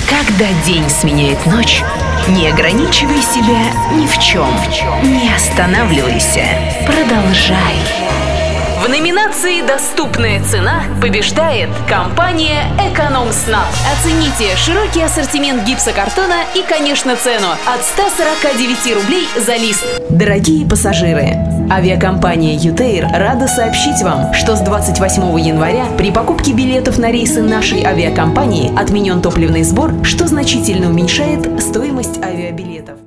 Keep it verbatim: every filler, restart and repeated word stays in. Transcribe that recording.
Когда день сменяет ночь, не ограничивай себя ни в чем. Не останавливайся. Продолжай. В номинации «Доступная цена» побеждает компания «Эконом-Снаб». Оцените широкий ассортимент гипсокартона и, конечно, цену от ста сорока девяти рублей за лист. Дорогие пассажиры, авиакомпания «Ютейр» рада сообщить вам, что с двадцать восьмого января при покупке билетов на рейсы нашей авиакомпании отменен топливный сбор, что значительно уменьшает стоимость авиабилетов.